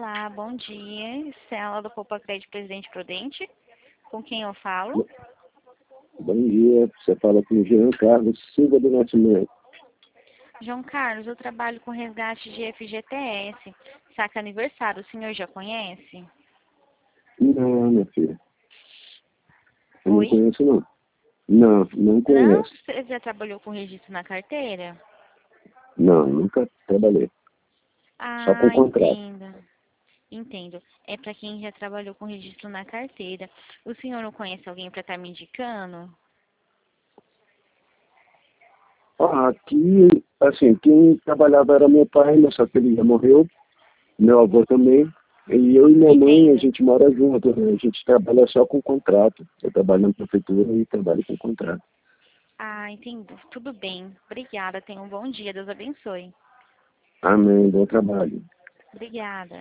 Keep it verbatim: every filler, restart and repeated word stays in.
Olá, bom dia. Cela do Poupa Crédito Presidente Prudente. Com quem eu falo? Bom dia, você fala com o Jean Carlos Silva do Nascimento. João Carlos, eu trabalho com resgate de F G T S. Saca aniversário, o senhor já conhece? Não, minha filha. Eu Oi? não conheço, não. Não, não Não? conheço. Você já trabalhou com registro na carteira? Não, nunca trabalhei. Só com Ah, contrato. entendo. Entendo. É para quem já trabalhou com registro na carteira. O senhor não conhece alguém para estar me indicando? Ah, aqui, assim, quem trabalhava era meu pai, mas só que ele já morreu. Meu avô também. E eu e minha mãe, a Entendo. gente mora junto, né? A gente trabalha só com contrato. Eu trabalho na prefeitura e trabalho com contrato. Ah, entendo. Tudo bem. Obrigada. Tenha um bom dia. Deus abençoe. Amém, bom trabalho. Obrigada.